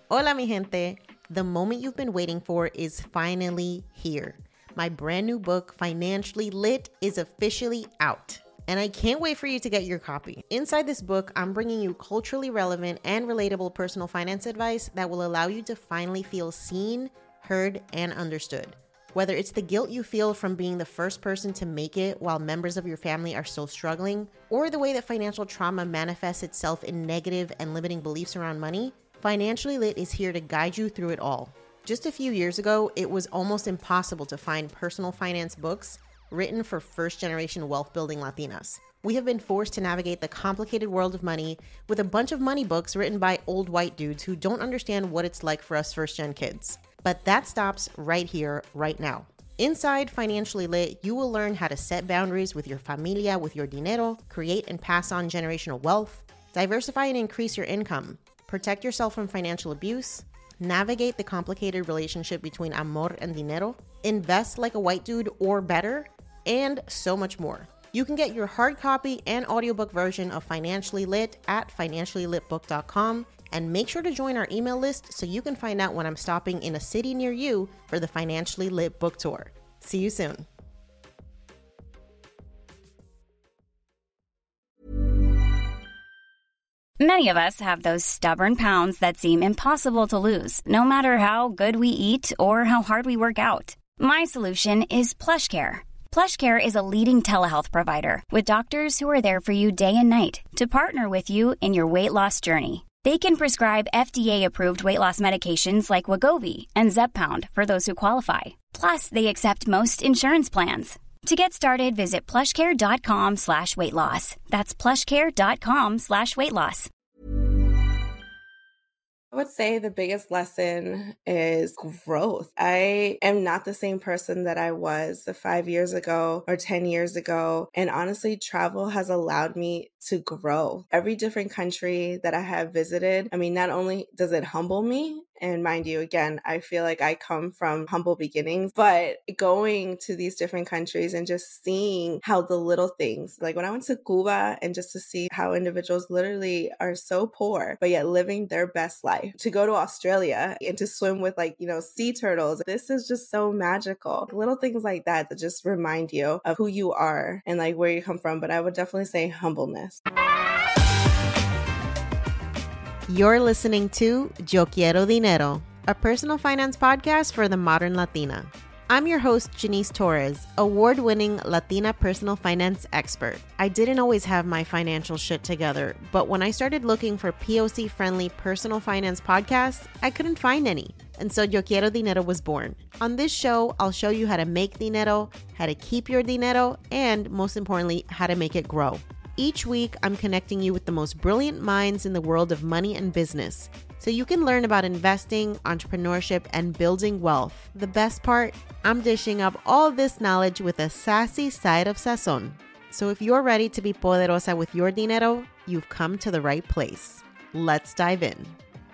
Hola, mi gente. The moment you've been waiting for is finally here. My brand new book, Financially Lit, is officially out. And I can't wait for you to get your copy. Inside this book, I'm bringing you culturally relevant and relatable personal finance advice that will allow you to finally feel seen, heard, and understood. Whether it's the guilt you feel from being the first person to make it while members of your family are still struggling, or the way that financial trauma manifests itself in negative and limiting beliefs around money, Financially Lit is here to guide you through it all. Just a few years ago, it was almost impossible to find personal finance books written for first-generation wealth-building Latinas. We have been forced to navigate the complicated world of money with a bunch of money books written by old white dudes who don't understand what it's like for us first-gen kids. But that stops right here, right now. Inside Financially Lit, you will learn how to set boundaries with your familia, with your dinero, create and pass on generational wealth, diversify and increase your income, protect yourself from financial abuse, navigate the complicated relationship between amor and dinero, invest like a white dude or better, and so much more. You can get your hard copy and audiobook version of Financially Lit at financiallylitbook.com, and make sure to join our email list so you can find out when I'm stopping in a city near you for the Financially Lit book tour. See you soon. Many of us have those stubborn pounds that seem impossible to lose, no matter how good we eat or how hard we work out. My solution is PlushCare. PlushCare is a leading telehealth provider with doctors who are there for you day and night to partner with you in your weight loss journey. They can prescribe FDA-approved weight loss medications like Wegovy and Zepbound for those who qualify. Plus, they accept most insurance plans. To get started, visit plushcare.com/weightloss. That's plushcare.com/weightloss. I would say the biggest lesson is growth. I am not the same person that I was 5 years ago or 10 years ago. And honestly, travel has allowed me to grow. Every different country that I have visited, not only does it humble me, and mind you, again, I feel like I come from humble beginnings, but going to these different countries and just seeing how the little things, like when I went to Cuba and just to see how individuals literally are so poor, but yet living their best life. To go to Australia and to swim with sea turtles, this is just so magical. Little things like that just remind you of who you are and like where you come from. But I would definitely say humbleness. You're listening to Yo Quiero Dinero, a personal finance podcast for the modern Latina. I'm your host, Janice Torres, award-winning Latina personal finance expert. I didn't always have my financial shit together, but when I started looking for POC-friendly personal finance podcasts, I couldn't find any. And so Yo Quiero Dinero was born. On this show, I'll show you how to make dinero, how to keep your dinero, and most importantly, how to make it grow. Each week, I'm connecting you with the most brilliant minds in the world of money and business, so you can learn about investing, entrepreneurship, and building wealth. The best part, I'm dishing up all this knowledge with a sassy side of sazon. So if you're ready to be poderosa with your dinero, you've come to the right place. Let's dive in.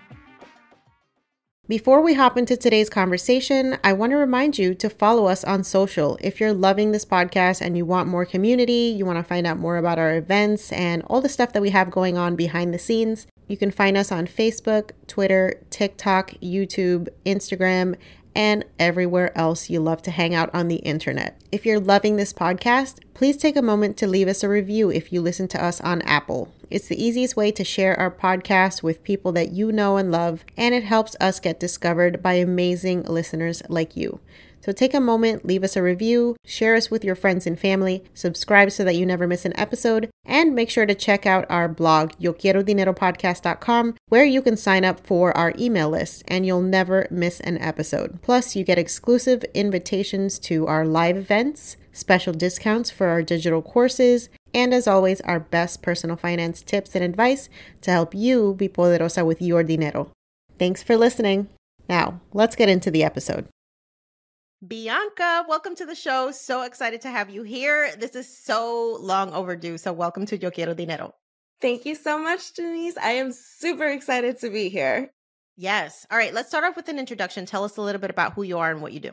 Before we hop into today's conversation, I want to remind you to follow us on social. If you're loving this podcast and you want more community, you want to find out more about our events and all the stuff that we have going on behind the scenes, you can find us on Facebook, Twitter, TikTok, YouTube, Instagram, and everywhere else you love to hang out on the internet. If you're loving this podcast, please take a moment to leave us a review if you listen to us on Apple. It's the easiest way to share our podcast with people that you know and love, and it helps us get discovered by amazing listeners like you. So take a moment, leave us a review, share us with your friends and family, subscribe so that you never miss an episode, and make sure to check out our blog, YoQuieroDineroPodcast.com, where you can sign up for our email list and you'll never miss an episode. Plus, you get exclusive invitations to our live events, special discounts for our digital courses, and as always, our best personal finance tips and advice to help you be poderosa with your dinero. Thanks for listening. Now, let's get into the episode. Bianca, welcome to the show. So excited to have you here. This is so long overdue. So welcome to Yo Quiero Dinero. Thank you so much, Denise. I am super excited to be here. Yes. All right. Let's start off with an introduction. Tell us a little bit about who you are and what you do.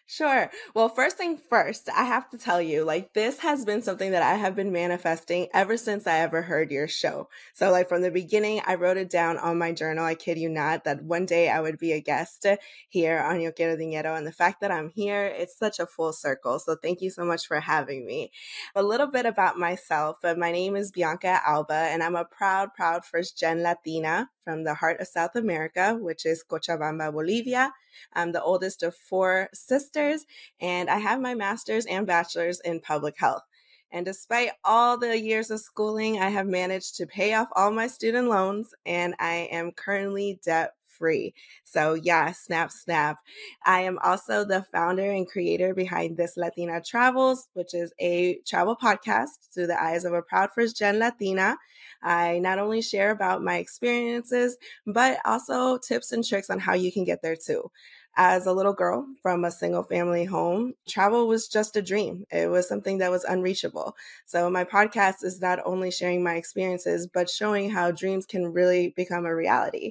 Sure. Well, first thing first, I have to tell you, like, this has been something that I have been manifesting ever since I ever heard your show. So, like, from the beginning, I wrote it down on my journal. I kid you not, that one day I would be a guest here on Yo Quiero Dinero. And the fact that I'm here, it's such a full circle. So, thank you so much for having me. A little bit about myself. My name is Bianca Alba, and I'm a proud first gen Latina from the heart of South America, which is Cochabamba, Bolivia. I'm the oldest of four sisters, and I have my master's and bachelor's in public health. And despite all the years of schooling, I have managed to pay off all my student loans, and I am currently debt free. So yeah, snap, snap. I am also the founder and creator behind This Latina Travels, which is a travel podcast through the eyes of a proud first gen Latina. I not only share about my experiences, but also tips and tricks on how you can get there too. As a little girl from a single family home, travel was just a dream. It was something that was unreachable. So my podcast is not only sharing my experiences, but showing how dreams can really become a reality.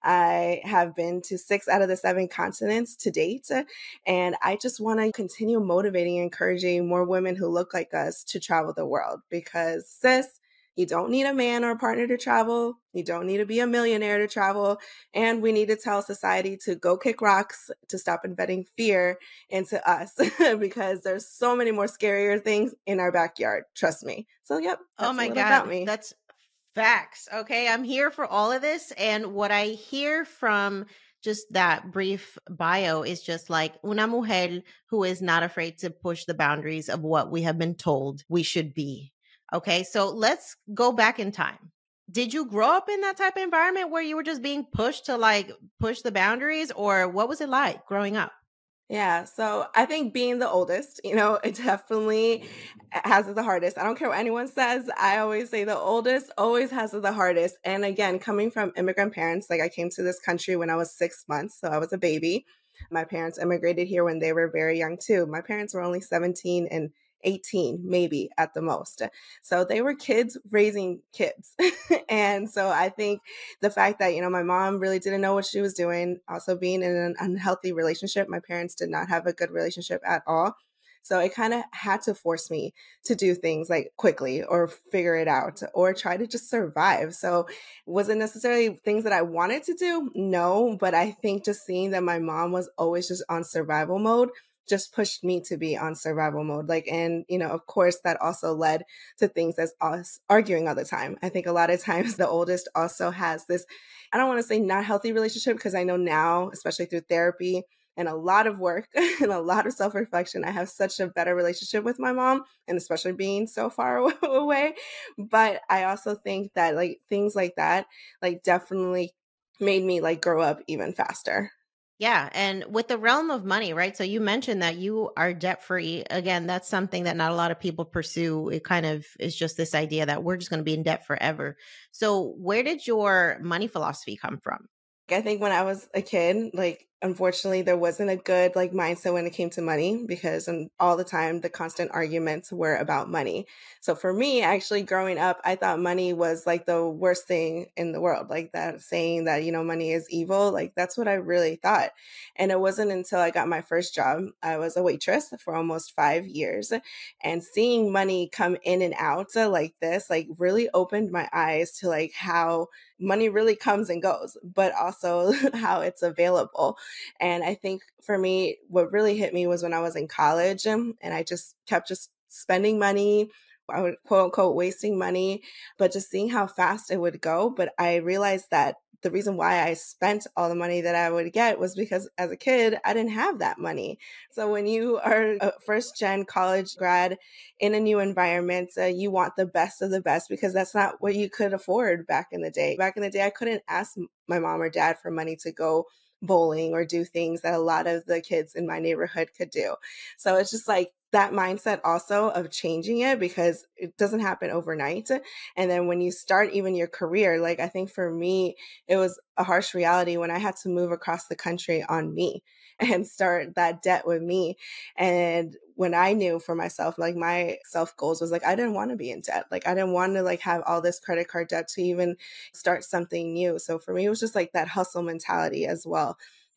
I have been to 6 out of the 7 continents to date, and I just want to continue motivating and encouraging more women who look like us to travel the world because, sis, you don't need a man or a partner to travel. You don't need to be a millionaire to travel. And we need to tell society to go kick rocks, to stop embedding fear into us because there's so many more scarier things in our backyard. Trust me. So, yep, Oh that's a my little about God, me. that's facts. Okay, I'm here for all of this. And what I hear from just that brief bio is just like una mujer who is not afraid to push the boundaries of what we have been told we should be. Okay, so let's go back in time. Did you grow up in that type of environment where you were just being pushed to like push the boundaries, or what was it like growing up? Yeah, so I think being the oldest, it definitely has it the hardest. I don't care what anyone says. I always say the oldest always has it the hardest. And again, coming from immigrant parents, like I came to this country when I was 6 months, so I was a baby. My parents immigrated here when they were very young too. My parents were only 17 and 18, maybe at the most. So they were kids raising kids. And so I think the fact that, my mom really didn't know what she was doing, also being in an unhealthy relationship. My parents did not have a good relationship at all. So it kind of had to force me to do things like quickly or figure it out or try to just survive. So was it necessarily things that I wanted to do? No, but I think just seeing that my mom was always just on survival mode just pushed me to be on survival mode. And of course, that also led to things as us arguing all the time. I think a lot of times the oldest also has this, I don't want to say not healthy relationship, because I know now, especially through therapy and a lot of work and a lot of self-reflection, I have such a better relationship with my mom, and especially being so far away. But I also think that like things like that, like definitely made me like grow up even faster. Yeah. And with the realm of money, right? So you mentioned that you are debt free. Again, that's something that not a lot of people pursue. It kind of is just this idea that we're just going to be in debt forever. So, where did your money philosophy come from? I think when I was a kid, like, unfortunately, there wasn't a good like mindset when it came to money because all the time the constant arguments were about money. So for me, actually growing up, I thought money was like the worst thing in the world. Like that saying that, money is evil, like that's what I really thought. And it wasn't until I got my first job, I was a waitress for almost 5 years, and seeing money come in and out like this, like really opened my eyes to like how money really comes and goes, but also how it's available. And I think for me, what really hit me was when I was in college, and I just kept just spending money. I would quote unquote wasting money, but just seeing how fast it would go. But I realized that the reason why I spent all the money that I would get was because as a kid, I didn't have that money. So when you are a first gen college grad in a new environment, you want the best of the best because that's not what you could afford back in the day. Back in the day, I couldn't ask my mom or dad for money to go bowling or do things that a lot of the kids in my neighborhood could do. So it's just like that mindset also of changing it because it doesn't happen overnight. And then when you start even your career, like I think for me, it was a harsh reality when I had to move across the country on me and start that debt with me. And when I knew for myself, like my self goals was like, I didn't want to be in debt. Like I didn't want to like have all this credit card debt to even start something new. So for me, it was just like that hustle mentality as well.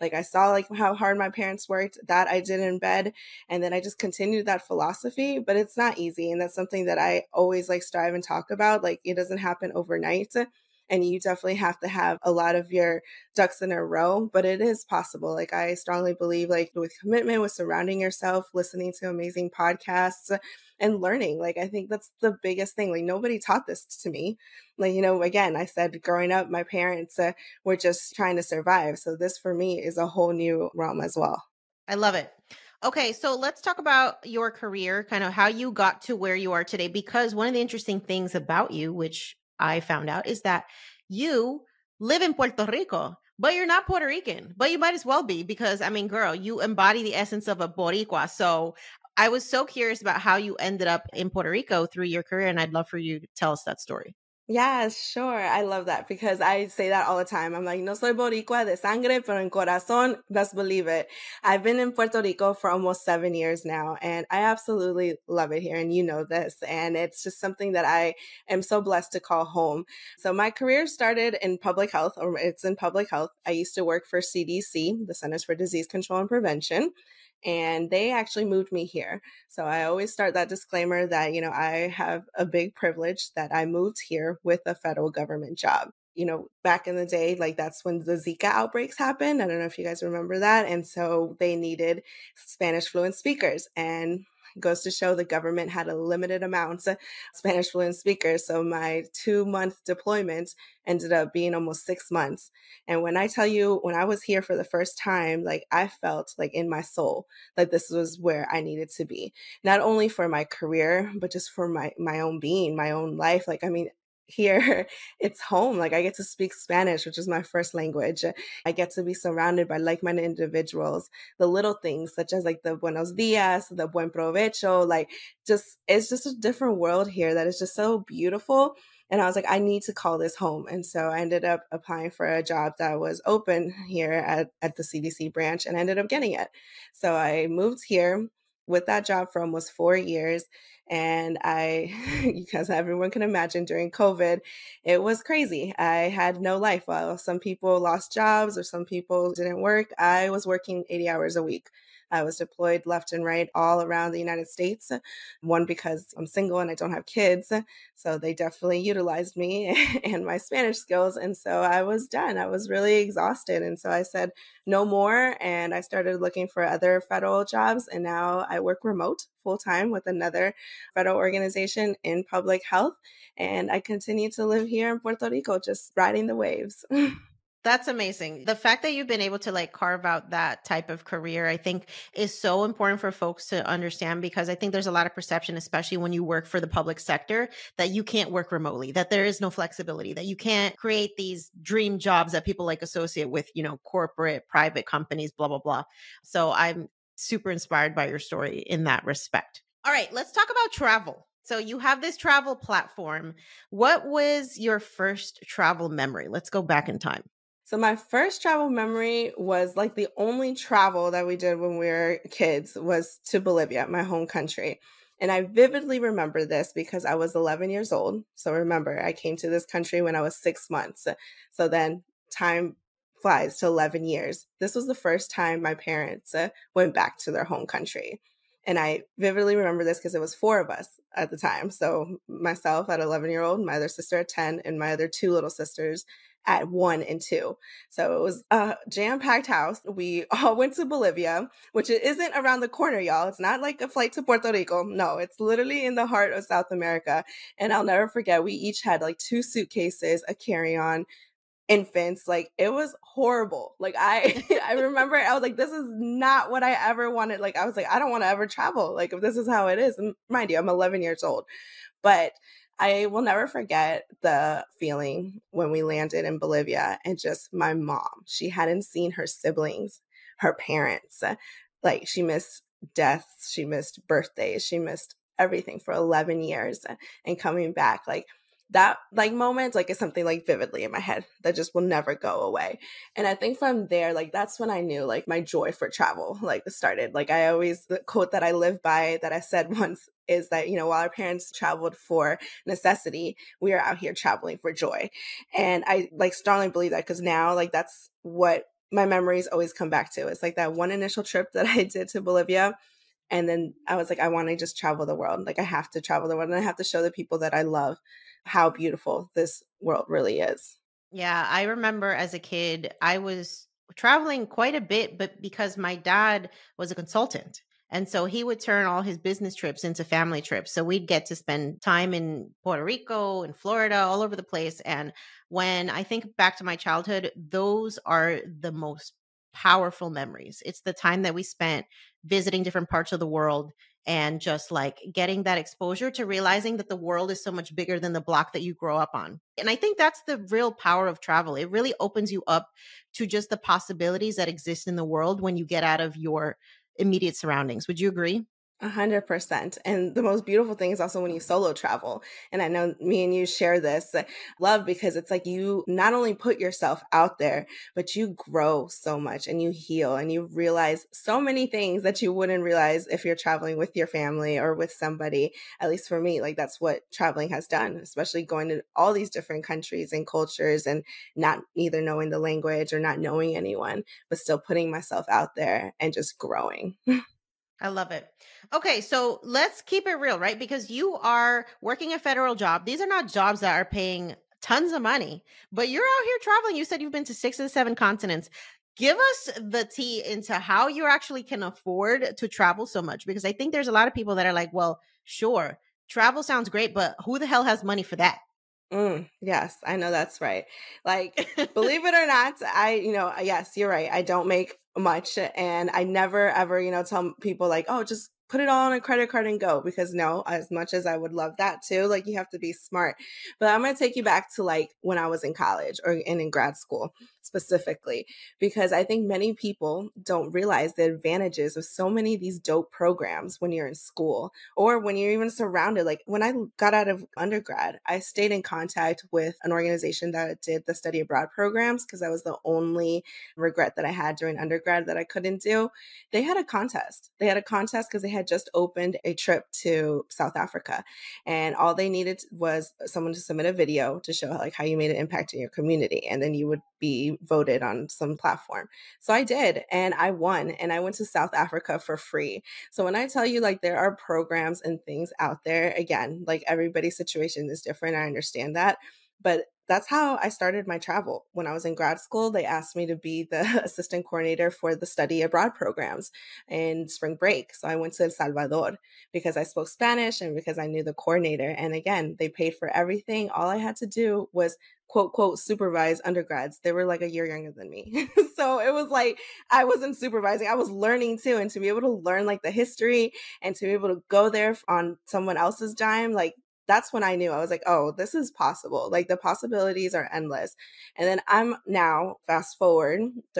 Like I saw like how hard my parents worked, that I did in bed. And then I just continued that philosophy, but it's not easy. And that's something that I always like strive and talk about. Like it doesn't happen overnight. And you definitely have to have a lot of your ducks in a row, but it is possible. Like I strongly believe like with commitment, with surrounding yourself, listening to amazing podcasts and learning. Like I think that's the biggest thing. Like nobody taught this to me. Like, again, I said growing up, my parents were just trying to survive. So this for me is a whole new realm as well. I love it. Okay, so let's talk about your career, kind of how you got to where you are today, because one of the interesting things about you, which I found out, is that you live in Puerto Rico, but you're not Puerto Rican, but you might as well be because, I mean, girl, you embody the essence of a Boricua. So I was so curious about how you ended up in Puerto Rico through your career, and I'd love for you to tell us that story. Yeah, sure. I love that because I say that all the time. I'm like, no soy boricua de sangre, pero en corazón, best believe it. I've been in Puerto Rico for almost 7 years now, and I absolutely love it here. And you know this, and it's just something that I am so blessed to call home. So my career started in public health, or it's in public health. I used to work for CDC, the Centers for Disease Control and Prevention. And they actually moved me here. So I always start that disclaimer that, I have a big privilege that I moved here with a federal government job. Back in the day, like that's when the Zika outbreaks happened. I don't know if you guys remember that. And so they needed Spanish fluent speakers, and goes to show the government had a limited amount of Spanish fluent speakers. So my 2-month deployment ended up being almost 6 months. And when I tell you, when I was here for the first time, like I felt like in my soul, like this was where I needed to be, not only for my career, but just for my own being, my own life. Like, I mean, here it's home. Like I get to speak Spanish, which is my first language. I get to be surrounded by like-minded individuals. The little things such as like the buenos dias, the buen provecho, like it's just a different world here that is just so beautiful. And I was like, I need to call this home. And so I ended up applying for a job that was open here at the CDC branch, and I ended up getting it. So I moved here with that job for almost 4 years. And because everyone can imagine during COVID, it was crazy. I had no life. Well, some people lost jobs or some people didn't work. I was working 80 hours a week. I was deployed left and right all around the United States. One, because I'm single and I don't have kids. So they definitely utilized me and my Spanish skills. And so I was done. I was really exhausted. And so I said, no more. And I started looking for other federal jobs. And now I work remote full time with another federal organization in public health. And I continue to live here in Puerto Rico, just riding the waves. That's amazing. The fact that you've been able to like carve out that type of career, I think is so important for folks to understand, because I think there's a lot of perception, especially when you work for the public sector, that you can't work remotely, that there is no flexibility, that you can't create these dream jobs that people like associate with, corporate, private companies, blah, blah, blah. So I'm super inspired by your story in that respect. All right, let's talk about travel. So you have this travel platform. What was your first travel memory? Let's go back in time. So my first travel memory was like the only travel that we did when we were kids was to Bolivia, my home country. And I vividly remember this because I was 11 years old. So remember, I came to this country when I was 6 months. So then time flies to 11 years. This was the first time my parents went back to their home country. And I vividly remember this because it was 4 of us at the time. So myself at 11-year-old, my other sister at 10, and my other 2 little sisters at 1 and 2. So it was a jam-packed house. We all went to Bolivia, which isn't around the corner, y'all. It's not like a flight to Puerto Rico. No, it's literally in the heart of South America. And I'll never forget, we each had like 2 suitcases, a carry-on, infants. Like it was horrible. Like I remember I was like, this is not what I ever wanted. Like I was like, I don't want to ever travel. Like if this is how it is. And mind you, I'm 11 years old. But I will never forget the feeling when we landed in Bolivia and just my mom. She hadn't seen her siblings, her parents. Like she missed deaths, she missed birthdays, she missed everything for 11 years. And coming back, like that like moment, like is something like vividly in my head that just will never go away. And I think from there, like that's when I knew like my joy for travel like started. Like I always, the quote that I live by that I said once is that, while our parents traveled for necessity, we are out here traveling for joy. And I like strongly believe that because now like that's what my memories always come back to. It's like that one initial trip that I did to Bolivia. And then I was like, I want to just travel the world. Like I have to travel the world and I have to show the people that I love how beautiful this world really is. Yeah, I remember as a kid, I was traveling quite a bit, but because my dad was a consultant. And so he would turn all his business trips into family trips. So we'd get to spend time in Puerto Rico and Florida, all over the place. And when I think back to my childhood, those are the most powerful memories. It's the time that we spent visiting different parts of the world and just like getting that exposure to realizing that the world is so much bigger than the block that you grow up on. And I think that's the real power of travel. It really opens you up to just the possibilities that exist in the world when you get out of your immediate surroundings. Would you agree? 100%. And the most beautiful thing is also when you solo travel. And I know me and you share this love because it's like you not only put yourself out there, but you grow so much and you heal and you realize so many things that you wouldn't realize if you're traveling with your family or with somebody. At least for me, like that's what traveling has done, especially going to all these different countries and cultures and not either knowing the language or not knowing anyone, but still putting myself out there and just growing. I love it. Okay, so let's keep it real, right? Because you are working a federal job. These are not jobs that are paying tons of money, but you're out here traveling. You said you've been to 6 of the 7 continents. Give us the tea into how you actually can afford to travel so much. Because I think there's a lot of people that are like, well, sure, travel sounds great, but who the hell has money for that? Yes, I know that's right. Like, believe it or not, yes, you're right. I don't make much and I never ever, tell people like, oh, just put it all on a credit card and go because no, as much as I would love that too, like you have to be smart. But I'm going to take you back to like when I was in college and in grad school specifically, because I think many people don't realize the advantages of so many of these dope programs when you're in school or when you're even surrounded. Like when I got out of undergrad, I stayed in contact with an organization that did the study abroad programs because that was the only regret that I had during undergrad that I couldn't do. They had a contest. They had a contest because they had just opened a trip to South Africa. And all they needed was someone to submit a video to show like how you made an impact in your community. And then you would be voted on some platform. So I did, and I won, and I went to South Africa for free. So when I tell you like there are programs and things out there, again, like everybody's situation is different. I understand that. But that's how I started my travel. When I was in grad school, they asked me to be the assistant coordinator for the study abroad programs in spring break. So I went to El Salvador because I spoke Spanish and because I knew the coordinator. And again, they paid for everything. All I had to do was quote, quote, supervise undergrads. They were like a year younger than me. So it was like, I wasn't supervising, I was learning too. And to be able to learn like the history and to be able to go there on someone else's dime, like that's when I knew I was like, oh, this is possible. Like the possibilities are endless. And then I'm now fast forward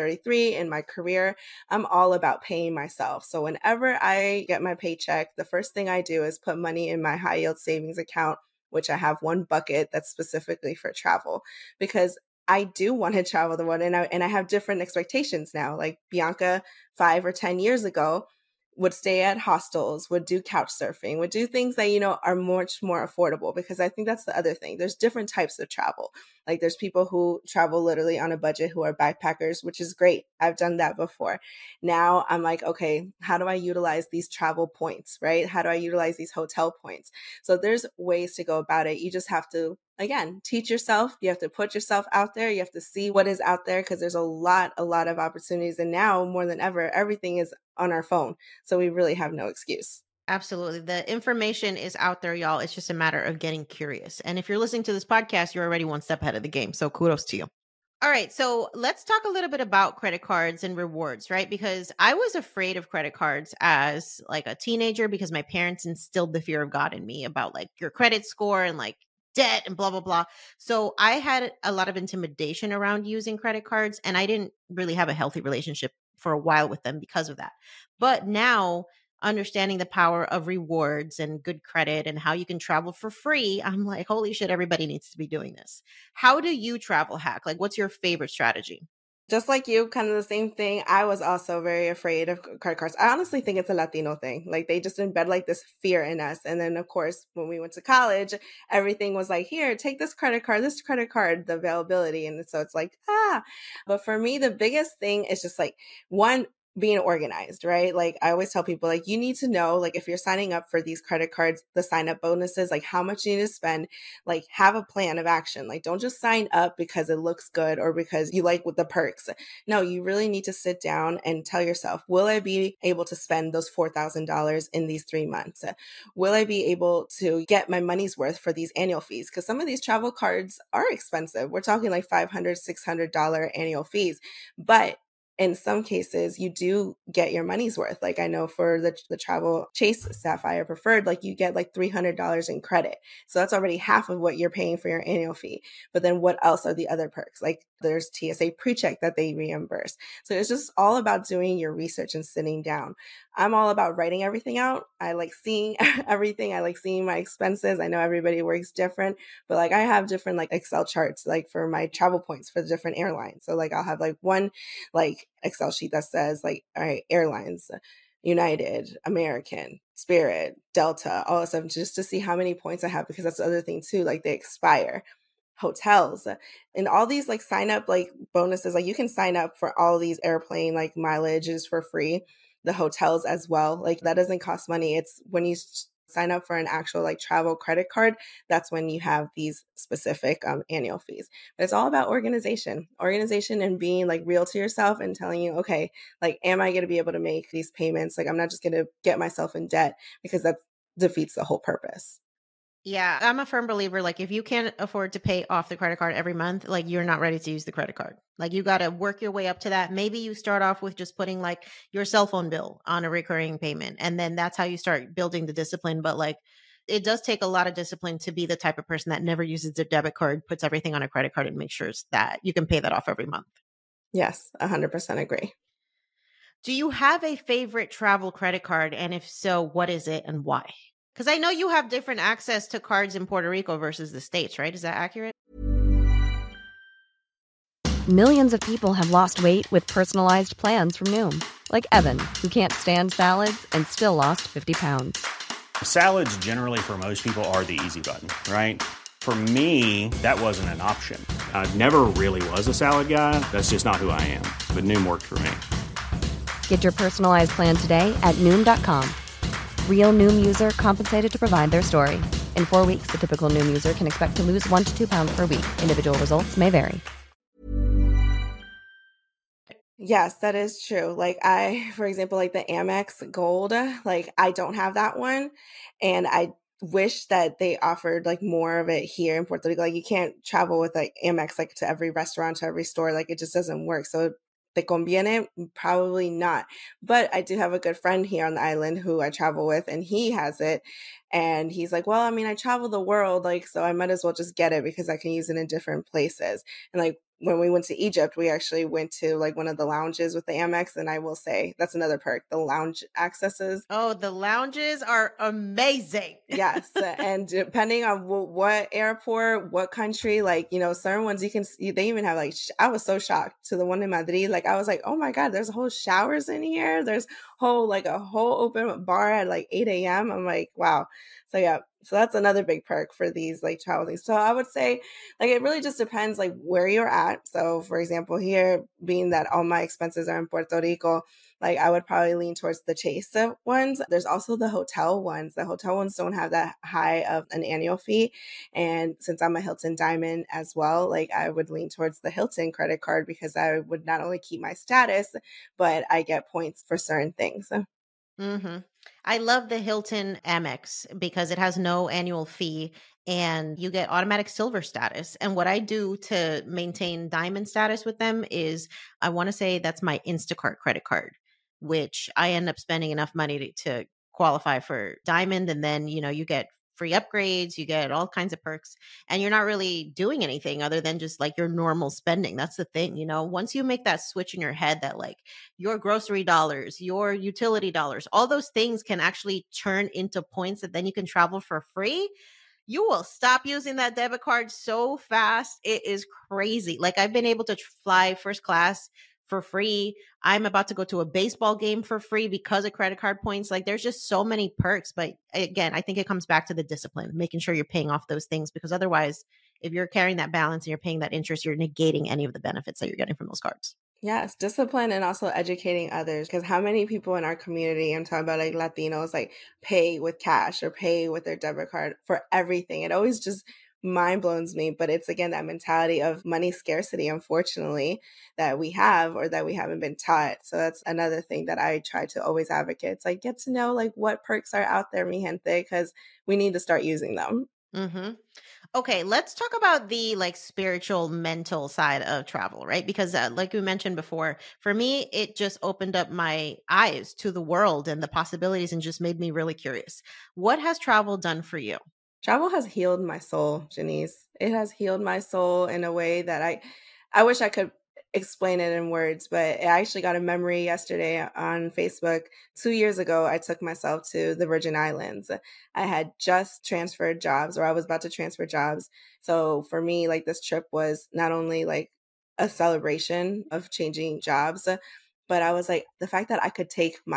33 in my career, I'm all about paying myself. So whenever I get my paycheck, the first thing I do is put money in my high yield savings account, which I have one bucket that's specifically for travel because I do want to travel the world and I have different expectations now. Like Bianca 5 or 10 years ago would stay at hostels, would do couch surfing, would do things that, are much more affordable because I think that's the other thing. There's different types of travel. Like there's people who travel literally on a budget who are backpackers, which is great. I've done that before. Now I'm like, okay, how do I utilize these travel points, right? How do I utilize these hotel points? So there's ways to go about it. You just have to, again, teach yourself. You have to put yourself out there. You have to see what is out there because there's a lot of opportunities. And now more than ever, everything is on our phone. So we really have no excuse. Absolutely. The information is out there, y'all. It's just a matter of getting curious. And if you're listening to this podcast, you're already one step ahead of the game. So kudos to you. All right. So let's talk a little bit about credit cards and rewards, right? Because I was afraid of credit cards as like a teenager because my parents instilled the fear of God in me about like your credit score and like debt and blah, blah, blah. So I had a lot of intimidation around using credit cards and I didn't really have a healthy relationship for a while with them because of that. But now understanding the power of rewards and good credit and how you can travel for free, I'm like, holy shit, everybody needs to be doing this. How do you travel hack? Like, what's your favorite strategy? Just like you, kind of the same thing. I was also very afraid of credit cards. I honestly think it's a Latino thing. Like they just embed like this fear in us. And then of course, when we went to college, everything was like, here, take this credit card, the availability. And so it's like, ah. But for me, the biggest thing is just like one, being organized, right? Like I always tell people, like, you need to know, like, if you're signing up for these credit cards, the sign up bonuses, like how much you need to spend, like have a plan of action. Like don't just sign up because it looks good or because you like with the perks. No, you really need to sit down and tell yourself, will I be able to spend those $4,000 in these 3 months? Will I be able to get my money's worth for these annual fees? Because some of these travel cards are expensive. We're talking like $500, $600 annual fees, but in some cases, you do get your money's worth. Like I know for the Travel Chase Sapphire Preferred, like you get like $300 in credit. So that's already half of what you're paying for your annual fee. But then what else are the other perks? Like there's TSA PreCheck that they reimburse. So it's just all about doing your research and sitting down. I'm all about writing everything out. I like seeing everything. I like seeing my expenses. I know everybody works different, but like I have different like Excel charts like for my travel points for the different airlines. So like I'll have like one like Excel sheet that says like, all right, airlines, United, American, Spirit, Delta, all that stuff, just to see how many points I have, because that's the other thing too, like they expire. Hotels and all these like sign up like bonuses, like you can sign up for all these airplane like mileages for free, the hotels as well, like that doesn't cost money. It's when you sign up for an actual like travel credit card, that's when you have these specific annual fees. But it's all about organization and being like real to yourself and telling you, okay, like, am I going to be able to make these payments? Like, I'm not just going to get myself in debt, because that defeats the whole purpose. Yeah, I'm a firm believer, like if you can't afford to pay off the credit card every month, like you're not ready to use the credit card. Like you got to work your way up to that. Maybe you start off with just putting like your cell phone bill on a recurring payment, and then that's how you start building the discipline. But like it does take a lot of discipline to be the type of person that never uses their debit card, puts everything on a credit card, and makes sure that you can pay that off every month. Yes, 100% agree. Do you have a favorite travel credit card? And if so, what is it and why? Because I know you have different access to cards in Puerto Rico versus the States, right? Is that accurate? Millions of people have lost weight with personalized plans from Noom. Like Evan, who can't stand salads and still lost 50 pounds. Salads generally for most people are the easy button, right? For me, that wasn't an option. I never really was a salad guy. That's just not who I am. But Noom worked for me. Get your personalized plan today at Noom.com. Real Noom user compensated to provide their story. In 4 weeks, the typical Noom user can expect to lose 1 to 2 pounds per week. Individual results may vary. Yes, that is true. Like I, for example, like the Amex Gold, like I don't have that one. And I wish that they offered like more of it here in Puerto Rico. Like you can't travel with like Amex like to every restaurant, to every store. Like it just doesn't work. So ¿te conviene? Probably not. But I do have a good friend here on the island who I travel with, and he has it. And he's like, well, I mean, I travel the world, like, so I might as well just get it because I can use it in different places. And like when we went to Egypt, we actually went to like one of the lounges with the Amex. And I will say that's another perk, the lounge accesses. Oh, the lounges are amazing. Yes. And depending on what airport, what country, like, you know, certain ones they even have like, I was so shocked to the one in Madrid. Like, I was like, oh my God, there's whole showers in here. There's a whole open bar at like 8 a.m. I'm like, wow. So yeah, so that's another big perk for these like travel things. So I would say like it really just depends like where you're at. So for example, here, being that all my expenses are in Puerto Rico, like I would probably lean towards the Chase ones. There's also the hotel ones. The hotel ones don't have that high of an annual fee. And since I'm a Hilton Diamond as well, like I would lean towards the Hilton credit card because I would not only keep my status, but I get points for certain things. Mm-hmm. I love the Hilton Amex because it has no annual fee and you get automatic silver status. And what I do to maintain diamond status with them is I want to say that's my Instacart credit card, which I end up spending enough money to qualify for diamond. And then, you know, you get free upgrades, you get all kinds of perks, and you're not really doing anything other than just like your normal spending. That's the thing, you know, once you make that switch in your head that like your grocery dollars, your utility dollars, all those things can actually turn into points that then you can travel for free. you will stop using that debit card so fast. It is crazy. Like I've been able to fly first class for free. I'm about to go to a baseball game for free because of credit card points. Like there's just so many perks. But again, I think it comes back to the discipline, making sure you're paying off those things, because otherwise, if you're carrying that balance and you're paying that interest, you're negating any of the benefits that you're getting from those cards. Yes, discipline and also educating others. Because how many people in our community, I'm talking about like Latinos, like pay with cash or pay with their debit card for everything. It always just mind blows me. But it's again that mentality of money scarcity, unfortunately, that we have or that we haven't been taught. So that's another thing that I try to always advocate. It's like get to know like what perks are out there, mi gente, because we need to start using them. Mm-hmm. Okay, let's talk about the like spiritual, mental side of travel, right? Because like we mentioned before, for me, it just opened up my eyes to the world and the possibilities and just made me really curious. What has travel done for you? Travel has healed my soul, Janice. It has healed my soul in a way that I wish I could explain it in words, but I actually got a memory yesterday on Facebook. 2 years ago, I took myself to the Virgin Islands. I had just transferred jobs, or I was about to transfer jobs. So for me, like this trip was not only like a celebration of changing jobs, but I was like, the fact that I could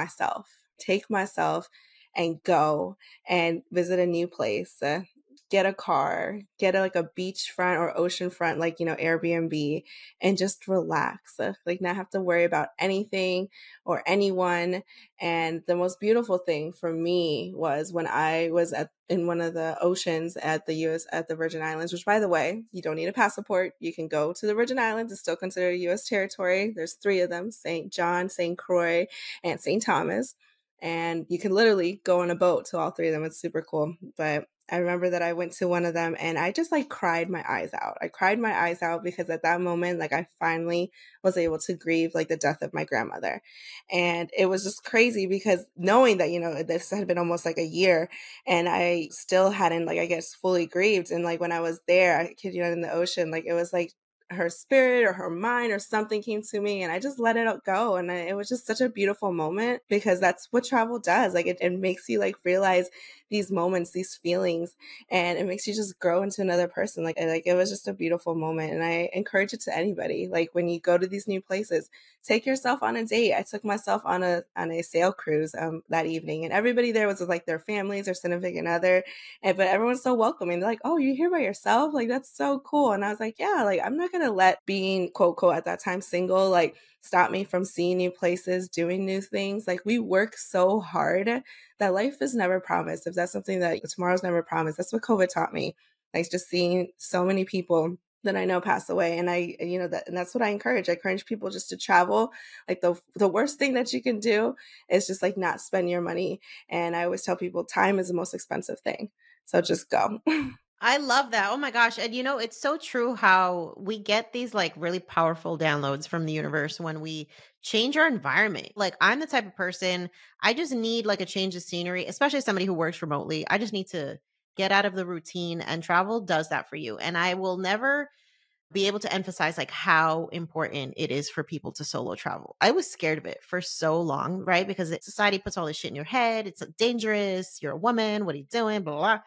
take myself and go and visit a new place, get a car, get like a beachfront or oceanfront, like, Airbnb, and just relax, like not have to worry about anything or anyone. And the most beautiful thing for me was when I was in one of the oceans at the Virgin Islands, which by the way, you don't need a passport. You can go to the Virgin Islands. It's still considered U.S. territory. There's 3 of them: St. John, St. Croix, and St. Thomas. And you can literally go on a boat to all 3 of them. It's super cool. But I remember that I went to one of them and I just like cried my eyes out. I cried my eyes out because at that moment, like I finally was able to grieve like the death of my grandmother. And it was just crazy because knowing that, this had been almost like a year and I still hadn't like, I guess, fully grieved. And like when I was there, I kid you not, in the ocean, like it was like her spirit or her mind or something came to me and I just let it go. And it was just such a beautiful moment because that's what travel does. Like it makes you like realize these moments, these feelings, and it makes you just grow into another person. Like it was just a beautiful moment. And I encourage it to anybody. Like when you go to these new places, take yourself on a date. I took myself on a sail cruise that evening, and everybody there was with like their families or significant other. But everyone's so welcoming. They're like, "Oh, you're here by yourself? Like that's so cool." And I was like, "Yeah, like I'm not gonna let being quote quote at that time single like stop me from seeing new places, doing new things. Like we work so hard that life is never promised. If that's something that tomorrow's never promised, that's what COVID taught me. Like just seeing so many people that I know pass away. And that's what I encourage. I encourage people just to travel. Like the worst thing that you can do is just like not spend your money. And I always tell people time is the most expensive thing. So just go. I love that. Oh my gosh. And it's so true how we get these like really powerful downloads from the universe when we change our environment. Like I'm the type of person, I just need like a change of scenery, especially somebody who works remotely. I just need to get out of the routine, and travel does that for you. And I will never be able to emphasize like how important it is for people to solo travel. I was scared of it for so long, right? Because society puts all this shit in your head. It's dangerous. You're a woman. What are you doing? Blah, blah, blah.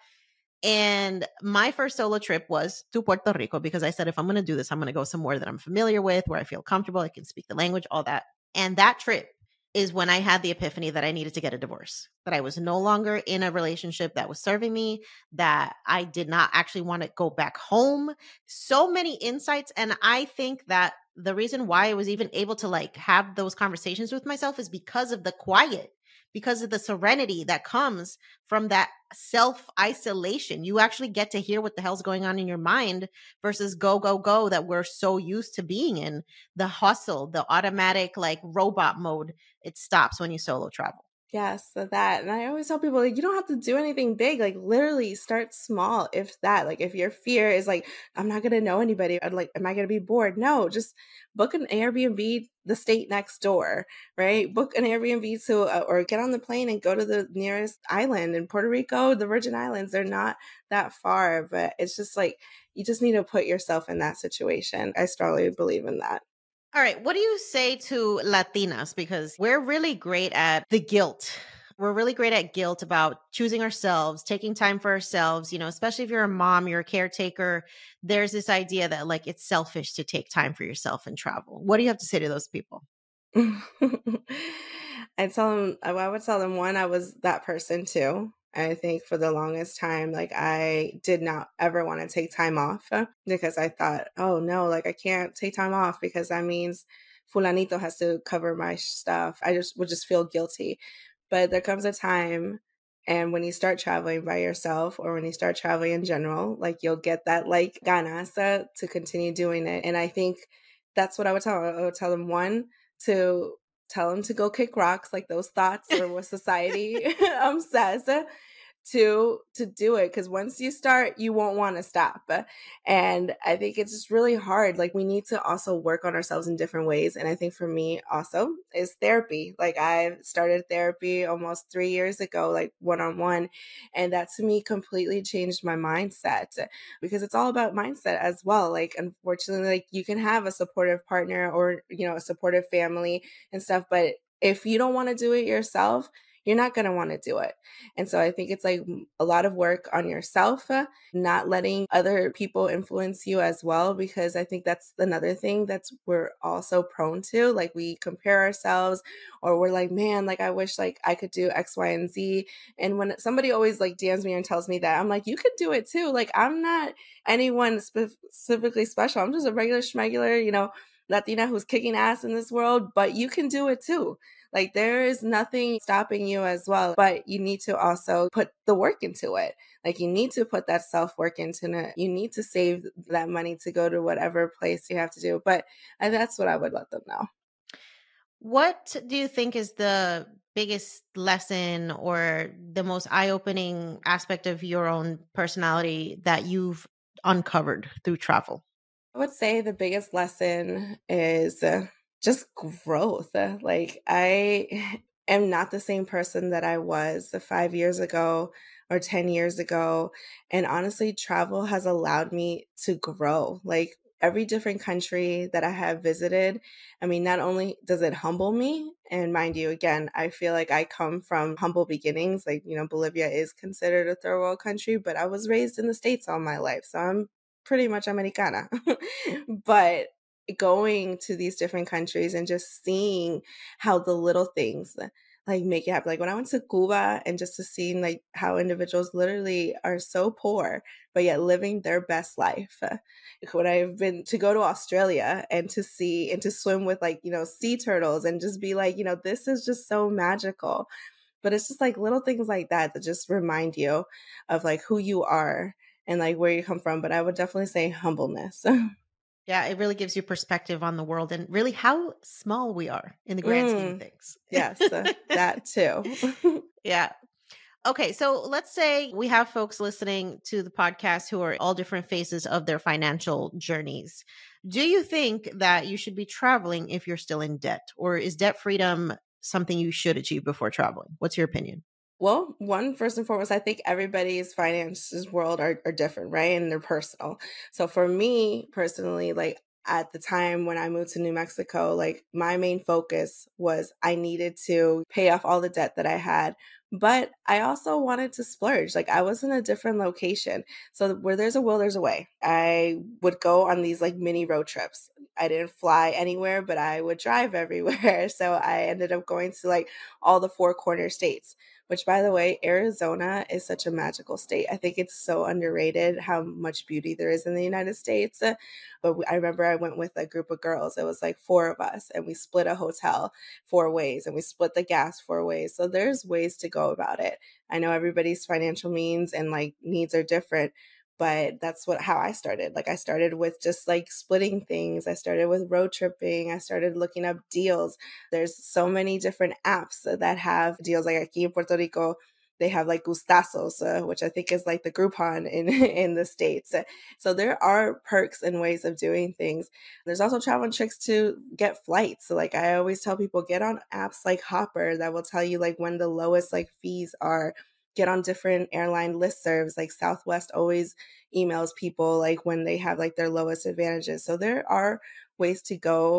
And my first solo trip was to Puerto Rico because I said, if I'm going to do this, I'm going to go somewhere that I'm familiar with, where I feel comfortable, I can speak the language, all that. And that trip is when I had the epiphany that I needed to get a divorce, that I was no longer in a relationship that was serving me, that I did not actually want to go back home. So many insights. And I think that the reason why I was even able to like have those conversations with myself is because of the quiet, because of the serenity that comes from that self-isolation. You actually get to hear what the hell's going on in your mind versus go, go, go that we're so used to being in. The hustle, the automatic like robot mode, it stops when you solo travel. Yes, so that. And I always tell people, like, you don't have to do anything big. Like, literally start small, if that. Like, if your fear is like, I'm not going to know anybody, or like, am I going to be bored? No, just book an Airbnb the state next door, right? Book an Airbnb or get on the plane and go to the nearest island. In Puerto Rico, the Virgin Islands, they're not that far, but it's just like, you just need to put yourself in that situation. I strongly believe in that. All right. What do you say to Latinas? Because we're really great at the guilt we're really great at guilt about choosing ourselves, taking time for ourselves, especially if you're a mom, you're a caretaker. There's this idea that like it's selfish to take time for yourself and travel. What do you have to say to those people? I would tell them one, I was that person too. I think for the longest time, like I did not ever want to take time off because I thought, oh no, like I can't take time off because that means fulanito has to cover my stuff. I just would just feel guilty. But there comes a time, and when you start traveling by yourself or when you start traveling in general, like you'll get that like ganas to continue doing it. And I think that's what I would tell them. I would tell them one, to tell them to go kick rocks, like those thoughts or what society says, to do it, because once you start you won't want to stop. And I think it's just really hard. Like we need to also work on ourselves in different ways, and I think for me also is therapy. Like I started therapy almost 3 years ago, like one-on-one, and that to me completely changed my mindset, because it's all about mindset as well. Like unfortunately, like you can have a supportive partner or a supportive family and stuff, but if you don't want to do it yourself, you're not going to want to do it. And so I think it's like a lot of work on yourself, not letting other people influence you as well, because I think that's another thing that's we're also prone to. Like we compare ourselves, or we're like, man, like I wish like I could do X, Y, and Z. And when somebody always like DMs me and tells me that, I'm like, you could do it too. Like I'm not anyone specifically special. I'm just a regular schmegular, Latina who's kicking ass in this world, but you can do it too. Like there is nothing stopping you as well, but you need to also put the work into it. Like you need to put that self-work into it. You need to save that money to go to whatever place you have to do. But that's what I would let them know. What do you think is the biggest lesson or the most eye-opening aspect of your own personality that you've uncovered through travel? I would say the biggest lesson is just growth. Like I am not the same person that I was 5 years ago or 10 years ago. And honestly, travel has allowed me to grow. Like every different country that I have visited, I mean, not only does it humble me, and mind you, again, I feel like I come from humble beginnings. Like, Bolivia is considered a third world country, but I was raised in the States all my life. So I'm pretty much Americana. But going to these different countries and just seeing how the little things like make it happen. Like when I went to Cuba and just to see like how individuals literally are so poor, but yet living their best life. When I've been to go to Australia and to see and to swim with like, sea turtles and just be like, this is just so magical. But it's just like little things like that that just remind you of like who you are and like where you come from. But I would definitely say humbleness. Yeah, it really gives you perspective on the world and really how small we are in the grand scheme of things. Yes, that too. Yeah. Okay, so let's say we have folks listening to the podcast who are all different phases of their financial journeys. Do you think that you should be traveling if you're still in debt, or is debt freedom something you should achieve before traveling? What's your opinion? Well, one, first and foremost, I think everybody's finances world are different, right? And they're personal. So for me personally, like at the time when I moved to New Mexico, like my main focus was I needed to pay off all the debt that I had. But I also wanted to splurge. Like I was in a different location. So where there's a will, there's a way. I would go on these like mini road trips. I didn't fly anywhere, but I would drive everywhere. So I ended up going to like all the four corner states, which by the way, Arizona is such a magical state. I think it's so underrated how much beauty there is in the United States. But I remember I went with a group of girls. It was like 4 of us, and we split a hotel 4 ways, and we split the gas 4 ways. So there's ways to go about it. I know everybody's financial means and like needs are different, but that's how I started. Like I started with just like splitting things. I started with road tripping. I started looking up deals. There's so many different apps that have deals. Like aquí in Puerto Rico, they have like Gustazos, which I think is like the Groupon in the States. So there are perks and ways of doing things. There's also travel tricks to get flights. So like I always tell people, get on apps like Hopper that will tell you like when the lowest like fees are. Get on different airline listservs. Like Southwest always emails people like when they have like their lowest advantages. So there are ways to go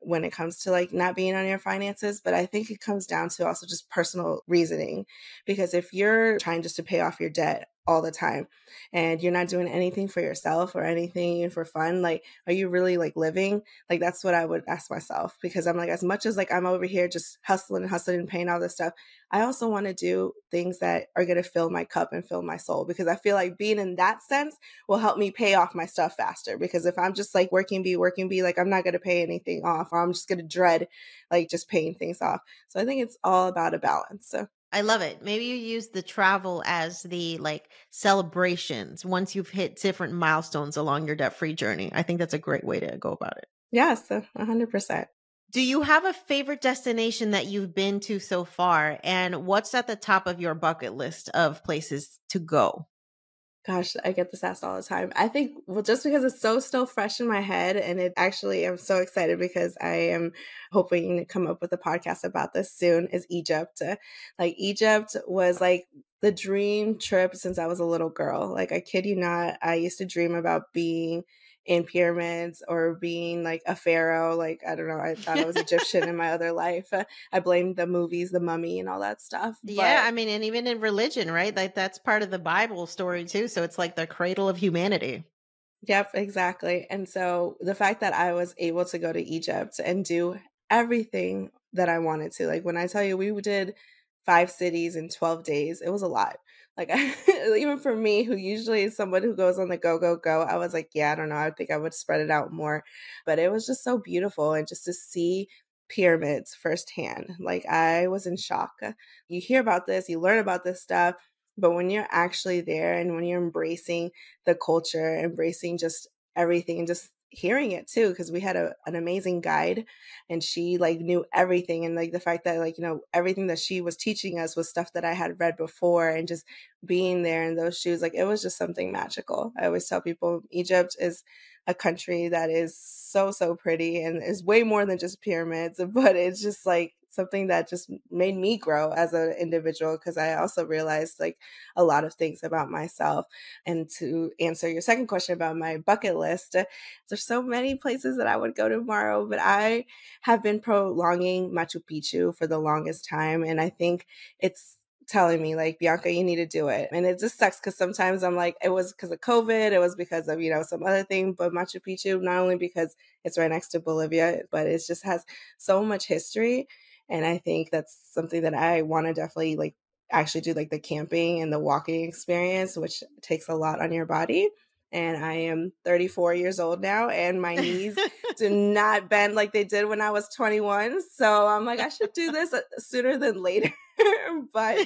when it comes to like not being on your finances. But I think it comes down to also just personal reasoning, because if you're trying just to pay off your debt all the time and you're not doing anything for yourself or anything for fun, like, are you really like living? Like, that's what I would ask myself, because I'm like, as much as like I'm over here just hustling and paying all this stuff, I also want to do things that are going to fill my cup and fill my soul, because I feel like being in that sense will help me pay off my stuff faster. Because if I'm just like working, like I'm not going to pay anything off, or I'm just going to dread like just paying things off. So I think it's all about a balance. So I love it. Maybe you use the travel as the like celebrations once you've hit different milestones along your debt-free journey. I think that's a great way to go about it. yes, 100%. Do you have a favorite destination that you've been to so far? And what's at the top of your bucket list of places to go? Gosh, I get this asked all the time. I think, well, just because it's so still fresh in my head, and it actually, I'm so excited because I am hoping to come up with a podcast about this soon, is Egypt. Like, Egypt was like the dream trip since I was a little girl. Like, I kid you not, I used to dream about being in pyramids or being like a pharaoh. Like, I don't know, I thought I was Egyptian in my other life. I blamed the movies, The Mummy and all that stuff. Yeah, I mean, and even in religion, right? Like that's part of the Bible story too. So it's like the cradle of humanity. Yep, exactly. And so the fact that I was able to go to Egypt and do everything that I wanted to, like when I tell you we did 5 cities in 12 days, it was a lot. Like even for me, who usually is someone who goes on the go, go, go, I was like, yeah, I don't know. I think I would spread it out more. But it was just so beautiful. And just to see pyramids firsthand, like I was in shock. You hear about this, you learn about this stuff, but when you're actually there and when you're embracing the culture, embracing just everything and just hearing it too, because we had an amazing guide and she like knew everything. And like the fact that like, you know, everything that she was teaching us was stuff that I had read before, and just being there in those shoes, like it was just something magical. I always tell people Egypt is a country that is so, so pretty and is way more than just pyramids, but it's just like something that just made me grow as an individual, because I also realized like a lot of things about myself. And to answer your second question about my bucket list, there's so many places that I would go tomorrow, but I have been prolonging Machu Picchu for the longest time. And I think it's telling me like, Bianca, you need to do it. And it just sucks because sometimes I'm like, it was because of COVID, it was because of, you know, some other thing. But Machu Picchu, not only because it's right next to Bolivia, but it just has so much history. And I think that's something that I want to definitely like actually do, like the camping and the walking experience, which takes a lot on your body. And I am 34 years old now, and my knees do not bend like they did when I was 21. So I'm like, I should do this sooner than later. but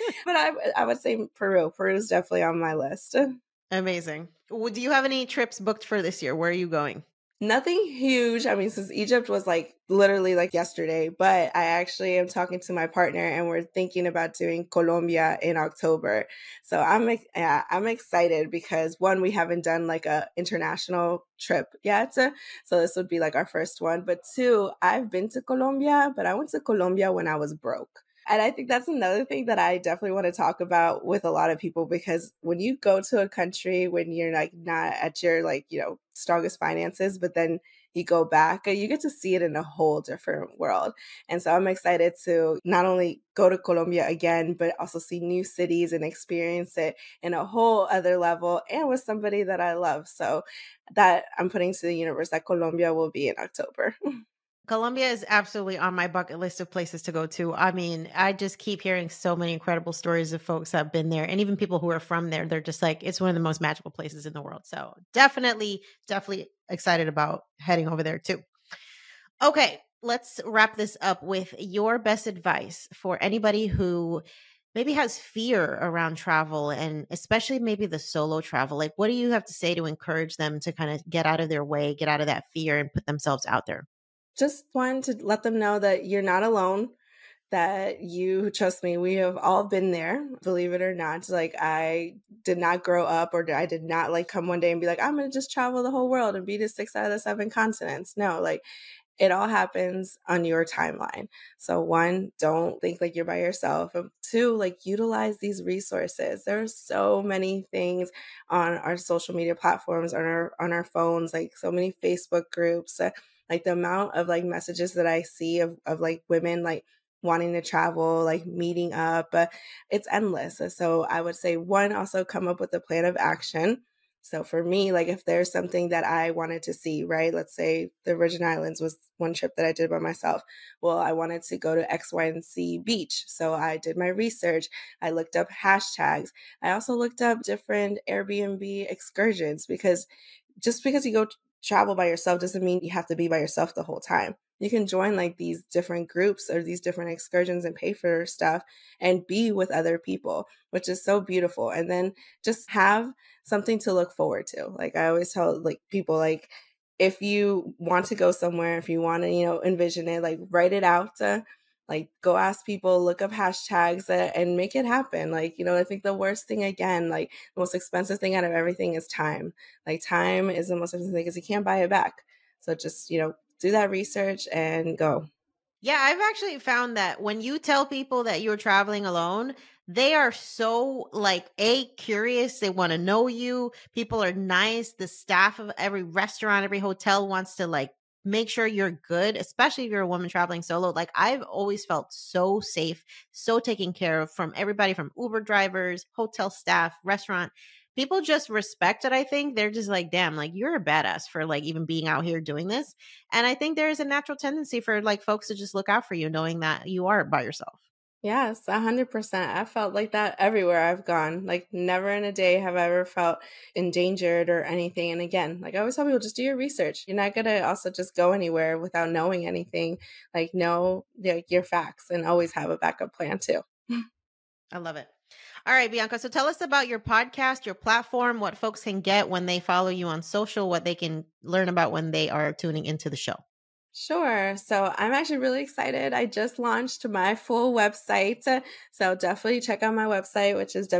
I would say Peru. Peru is definitely on my list. Amazing. Well, do you have any trips booked for this year? Where are you going? Nothing huge. I mean, since Egypt was like literally like yesterday, but I actually am talking to my partner and we're thinking about doing Colombia in October. So I'm excited because one, we haven't done like a international trip yet. So this would be like our first one. But two, I've been to Colombia, but I went to Colombia when I was broke. And I think that's another thing that I definitely want to talk about with a lot of people, because when you go to a country when you're like not at your like, you know, strongest finances, but then you go back, you get to see it in a whole different world. And so I'm excited to not only go to Colombia again, but also see new cities and experience it in a whole other level and with somebody that I love. So that I'm putting to the universe that Colombia will be in October. Colombia is absolutely on my bucket list of places to go to. I mean, I just keep hearing so many incredible stories of folks that have been there, and even people who are from there. They're just like, it's one of the most magical places in the world. So definitely excited about heading over there too. Okay, let's wrap this up with your best advice for anybody who maybe has fear around travel, and especially maybe the solo travel. Like, what do you have to say to encourage them to kind of get out of their way, get out of that fear, and put themselves out there? Just wanted to let them know that you're not alone, that you, trust me, we have all been there, believe it or not. Like, I did not grow up, or I did not like come one day and be like, I'm going to just travel the whole world and be to 6 out of the 7 continents. No, like it all happens on your timeline. So one, don't think like you're by yourself. And two, like utilize these resources. There are so many things on our social media platforms, on our phones, like so many Facebook groups, Like the amount of like messages that I see of like women like wanting to travel, like meeting up, it's endless. So I would say one, also come up with a plan of action. So for me, like if there's something that I wanted to see, right? Let's say the Virgin Islands was one trip that I did by myself. Well, I wanted to go to X, Y, and Z beach. So I did my research. I looked up hashtags. I also looked up different Airbnb excursions, because just because you go travel by yourself doesn't mean you have to be by yourself the whole time. You can join like these different groups or these different excursions and pay for stuff and be with other people, which is so beautiful. And then just have something to look forward to. Like I always tell like people, like if you want to go somewhere, if you want to, envision it, like write it out, like go ask people, look up hashtags, and make it happen. Like, I think the worst thing, again, like the most expensive thing out of everything is time. Like time is the most expensive thing because you can't buy it back. So just, do that research and go. Yeah, I've actually found that when you tell people that you're traveling alone, they are so like curious. They want to know you. People are nice. The staff of every restaurant, every hotel wants to like make sure you're good, especially if you're a woman traveling solo. Like I've always felt so safe, so taken care of from everybody, from Uber drivers, hotel staff, restaurant. People just respect it. I think they're just like, damn, like you're a badass for like even being out here doing this. And I think there is a natural tendency for like folks to just look out for you, knowing that you are by yourself. Yes, 100%. I felt like that everywhere I've gone. Like never in a day have I ever felt endangered or anything. And again, like I always tell people, just do your research. You're not going to also just go anywhere without knowing anything. Like know your facts and always have a backup plan too. I love it. All right, Bianca. So tell us about your podcast, your platform, what folks can get when they follow you on social, what they can learn about when they are tuning into the show. Sure. So I'm actually really excited. I just launched my full website. So definitely check out my website, which is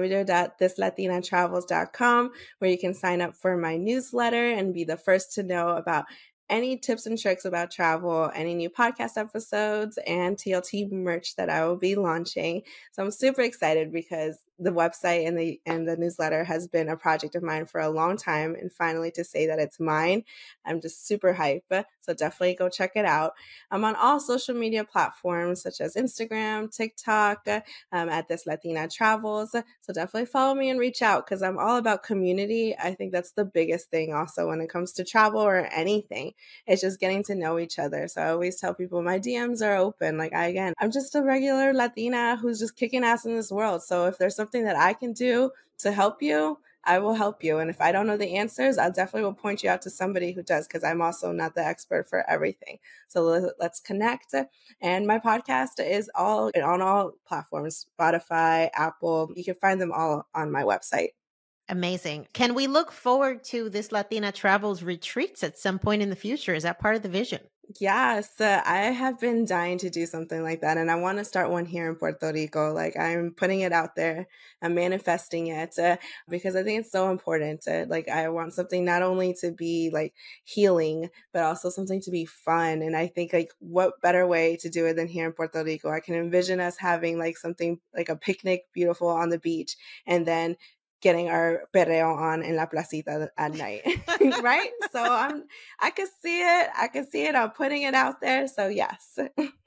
www.thislatinaTravels.com, where you can sign up for my newsletter and be the first to know about any tips and tricks about travel, any new podcast episodes, and TLT merch that I will be launching. So I'm super excited because the website and the newsletter has been a project of mine for a long time, and finally to say that it's mine, I'm just super hyped. So definitely go check it out. I'm on all social media platforms such as Instagram, TikTok, at This Latina Travels. So definitely follow me and reach out because I'm all about community. I think that's the biggest thing also when it comes to travel or anything. It's just getting to know each other. So I always tell people my DMs are open. Like I'm just a regular Latina who's just kicking ass in this world. So if there's something that I can do to help you, I will help you. And if I don't know the answers, I definitely will point you out to somebody who does, because I'm also not the expert for everything. So let's connect. And my podcast is on all platforms, Spotify, Apple. You can find them all on my website. Amazing. Can we look forward to This Latina Travels retreats at some point in the future? Is that part of the vision? Yes, I have been dying to do something like that. And I want to start one here in Puerto Rico. Like I'm putting it out there. I'm manifesting it because I think it's so important. Like I want something not only to be like healing, but also something to be fun. And I think like what better way to do it than here in Puerto Rico? I can envision us having like something like a picnic, beautiful on the beach, and then getting our perreo on in La Placita at night, right? So I can see it. I'm putting it out there. So yes.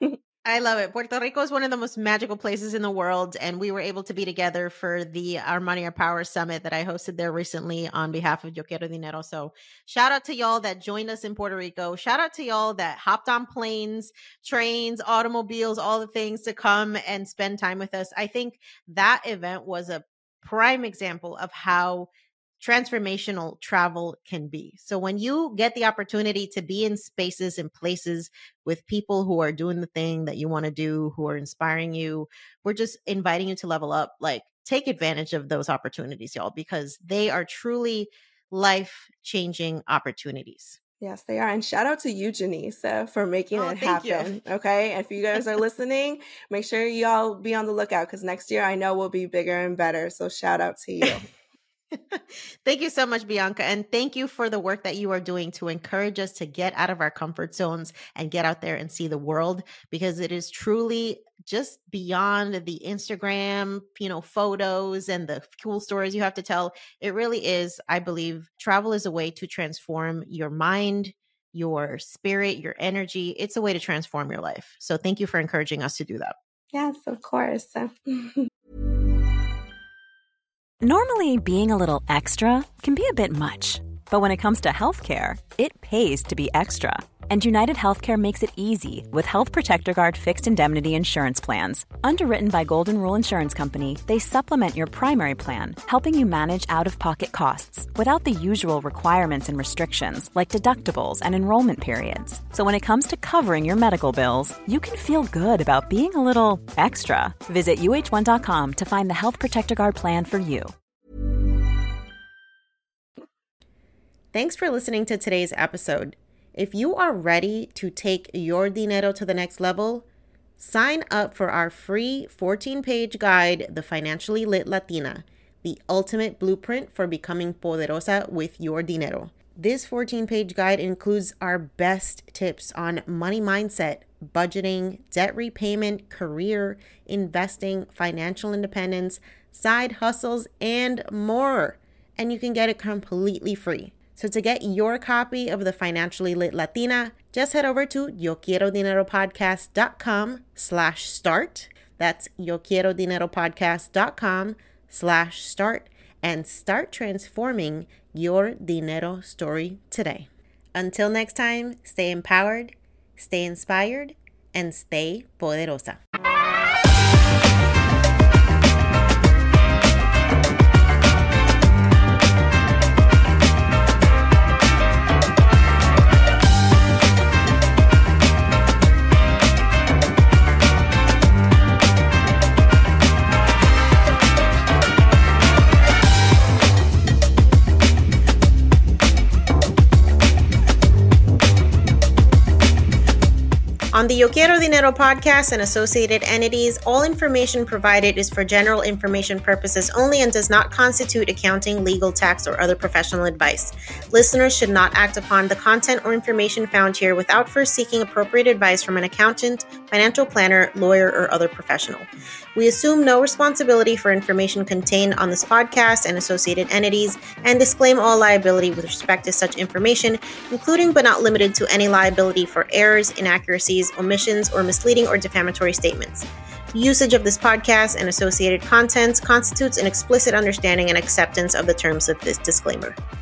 I love it. Puerto Rico is one of the most magical places in the world. And we were able to be together for the Our Money, Our Power Summit that I hosted there recently on behalf of Yo Quiero Dinero. So shout out to y'all that joined us in Puerto Rico. Shout out to y'all that hopped on planes, trains, automobiles, all the things to come and spend time with us. I think that event was a prime example of how transformational travel can be. So when you get the opportunity to be in spaces and places with people who are doing the thing that you want to do, who are inspiring you, we're just inviting you to level up. Like take advantage of those opportunities, y'all, because they are truly life-changing opportunities. Yes, they are. And shout out to you, Janice, for making it happen. You. Okay. And if you guys are listening, make sure y'all be on the lookout because next year I know we'll be bigger and better. So shout out to you. Thank you so much, Bianca. And thank you for the work that you are doing to encourage us to get out of our comfort zones and get out there and see the world, because it is truly just beyond the Instagram, photos and the cool stories you have to tell. It really is, I believe, travel is a way to transform your mind, your spirit, your energy. It's a way to transform your life. So thank you for encouraging us to do that. Yes, of course. Normally, being a little extra can be a bit much. But when it comes to healthcare, it pays to be extra. And United Healthcare makes it easy with Health Protector Guard fixed indemnity insurance plans. Underwritten by Golden Rule Insurance Company, they supplement your primary plan, helping you manage out-of-pocket costs without the usual requirements and restrictions like deductibles and enrollment periods. So when it comes to covering your medical bills, you can feel good about being a little extra. Visit UH1.com to find the Health Protector Guard plan for you. Thanks for listening to today's episode. If you are ready to take your dinero to the next level, sign up for our free 14-page guide, The Financially Lit Latina, the ultimate blueprint for becoming poderosa with your dinero. This 14-page guide includes our best tips on money mindset, budgeting, debt repayment, career, investing, financial independence, side hustles, and more. And you can get it completely free. So to get your copy of The Financially Lit Latina, just head over to YoQuieroDineroPodcast.com/start. That's YoQuieroDineroPodcast.com/start and start transforming your dinero story today. Until next time, stay empowered, stay inspired, and stay poderosa. On the Yo Quiero Dinero podcast and associated entities, all information provided is for general information purposes only and does not constitute accounting, legal, tax, or other professional advice. Listeners should not act upon the content or information found here without first seeking appropriate advice from an accountant, financial planner, lawyer, or other professional. We assume no responsibility for information contained on this podcast and associated entities and disclaim all liability with respect to such information, including but not limited to any liability for errors, inaccuracies, omissions, or misleading or defamatory statements. Usage of this podcast and associated contents constitutes an explicit understanding and acceptance of the terms of this disclaimer.